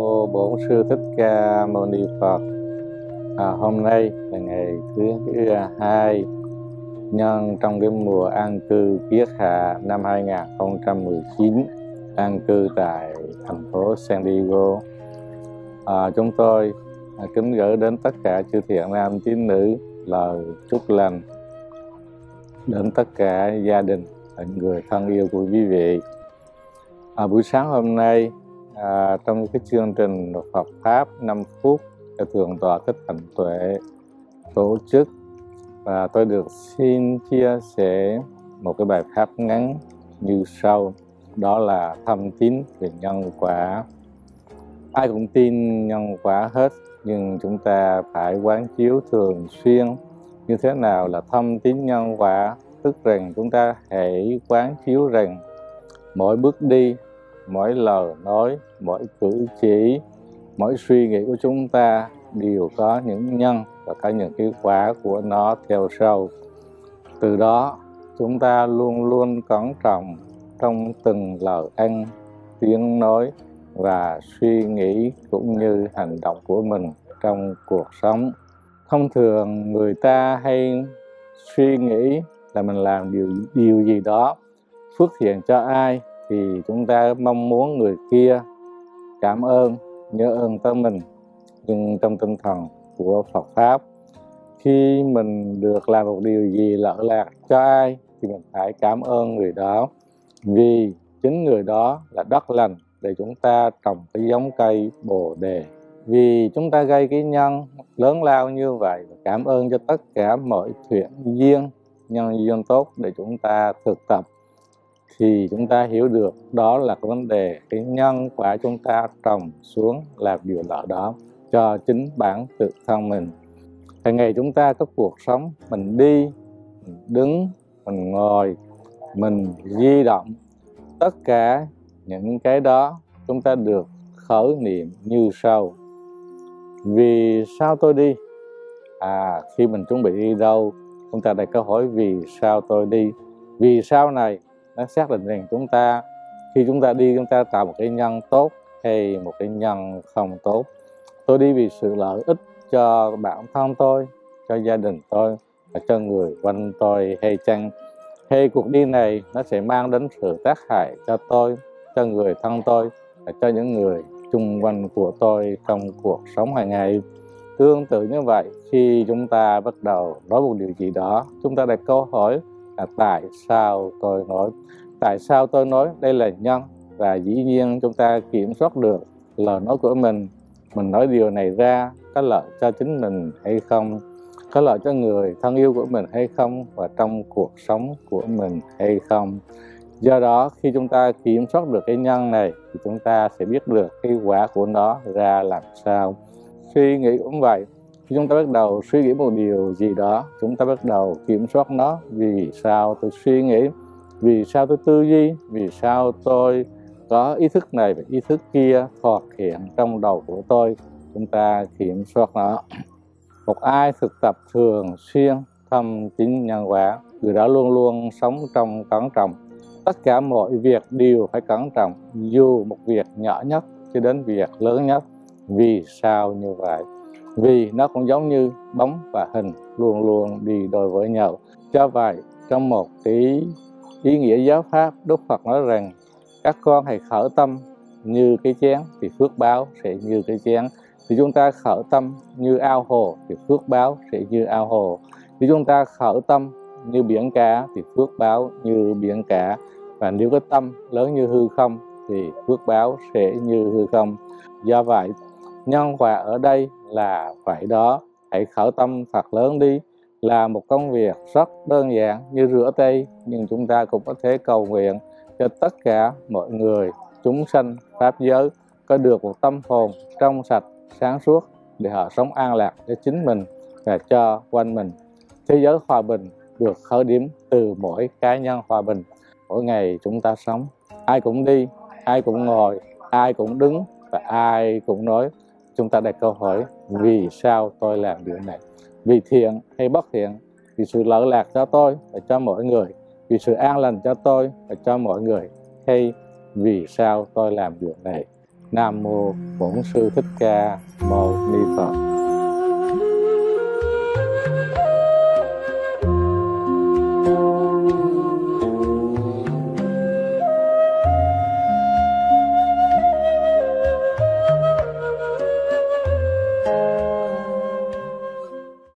Mô Bổn Sư Thích Ca Mâu Ni Phật. Hôm nay là ngày thứ hai nhân trong cái mùa an cư Kiết Hạ năm 2019, an cư tại thành phố San Diego. Chúng tôi kính gửi đến tất cả chư thiện nam tín nữ lời chúc lành đến tất cả gia đình và người thân yêu của quý vị. Buổi sáng hôm nay, trong cái chương trình Phật Pháp 5 phút cho Thượng tọa Thích Thành Tuệ tổ chức, và tôi được xin chia sẻ một cái bài pháp ngắn như sau. Đó là thâm tín về nhân quả. Ai cũng tin nhân quả hết, nhưng chúng ta phải quán chiếu thường xuyên. Như thế nào là thâm tín nhân quả? Tức rằng chúng ta hãy quán chiếu rằng mỗi bước đi, mỗi lời nói, mỗi cử chỉ, mỗi suy nghĩ của chúng ta đều có những nhân và có những cái quả của nó theo sau. Từ đó chúng ta luôn luôn cẩn trọng trong từng lời ăn, tiếng nói và suy nghĩ cũng như hành động của mình trong cuộc sống. Thông thường người ta hay suy nghĩ là mình làm điều gì đó phước thiện cho ai thì chúng ta mong muốn người kia cảm ơn, nhớ ơn tới mình. Nhưng trong tinh thần của Phật Pháp, khi mình được làm một điều gì lợi lạc cho ai thì mình phải cảm ơn người đó, vì chính người đó là đất lành để chúng ta trồng cái giống cây Bồ Đề. Vì chúng ta gây cái nhân lớn lao như vậy, cảm ơn cho tất cả mọi thiện duyên, nhân duyên tốt để chúng ta thực tập, thì chúng ta hiểu được đó là cái vấn đề cái nhân quả chúng ta trồng xuống làm điều lợi đó cho chính bản tự thân mình. Hàng ngày chúng ta có cuộc sống, mình đi, mình đứng, mình ngồi, mình di động, tất cả những cái đó chúng ta được khởi niệm như sau. Vì sao tôi đi? Khi mình chuẩn bị đi đâu, chúng ta đặt câu hỏi vì sao tôi đi. Vì sao này nó xác định rằng chúng ta khi chúng ta đi, chúng ta tạo một cái nhân tốt hay một cái nhân không tốt. Tôi đi vì sự lợi ích cho bản thân tôi, cho gia đình tôi và cho người quanh tôi hay chăng? Hay cuộc đi này nó sẽ mang đến sự tác hại cho tôi, cho người thân tôi và cho những người xung quanh của tôi trong cuộc sống hàng ngày? Tương tự như vậy, khi chúng ta bắt đầu nói một điều gì đó, chúng ta đặt câu hỏi là tại sao tôi nói? Tại sao tôi nói? Đây là nhân, và dĩ nhiên chúng ta kiểm soát được lời nói của mình. Mình nói điều này ra có lợi cho chính mình hay không, có lợi cho người thân yêu của mình hay không, và trong cuộc sống của mình hay không. Do đó khi chúng ta kiểm soát được cái nhân này thì chúng ta sẽ biết được cái quả của nó ra làm sao. Suy nghĩ cũng vậy. Khi chúng ta bắt đầu suy nghĩ một điều gì đó, chúng ta bắt đầu kiểm soát nó. Vì sao tôi suy nghĩ? Vì sao tôi tư duy? Vì sao tôi có ý thức này và ý thức kia thoạt hiện trong đầu của tôi? Chúng ta kiểm soát nó. Một ai thực tập thường xuyên thâm tín nhân quả, người đó luôn luôn sống trong cẩn trọng. Tất cả mọi việc đều phải cẩn trọng, dù một việc nhỏ nhất cho đến việc lớn nhất. Vì sao như vậy? Vì nó cũng giống như bóng và hình luôn luôn đi đôi với nhau. Do vậy, trong một cái ý nghĩa giáo pháp, Đức Phật nói rằng các con hãy khởi tâm như cái chén thì phước báo sẽ như cái chén. Thì chúng ta khởi tâm như ao hồ thì phước báo sẽ như ao hồ. Thì chúng ta khởi tâm như biển cả thì phước báo như biển cả. Và nếu cái tâm lớn như hư không thì phước báo sẽ như hư không. Do vậy, nhân quả ở đây là vậy đó. Hãy khởi tâm thật lớn đi. Là một công việc rất đơn giản như rửa tay, nhưng chúng ta cũng có thể cầu nguyện cho tất cả mọi người, chúng sanh, pháp giới có được một tâm hồn trong sạch, sáng suốt để họ sống an lạc cho chính mình và cho quanh mình. Thế giới hòa bình được khởi điểm từ mỗi cá nhân hòa bình. Mỗi ngày chúng ta sống, ai cũng đi, ai cũng ngồi, ai cũng đứng và ai cũng nói. Chúng ta đặt câu hỏi vì sao tôi làm điều này? Vì thiện hay bất thiện? Vì sự lợi lạc cho tôi và cho mọi người? Vì sự an lành cho tôi và cho mọi người? Hay vì sao tôi làm điều này? Nam mô Bổn Sư Thích Ca Mâu Ni Phật.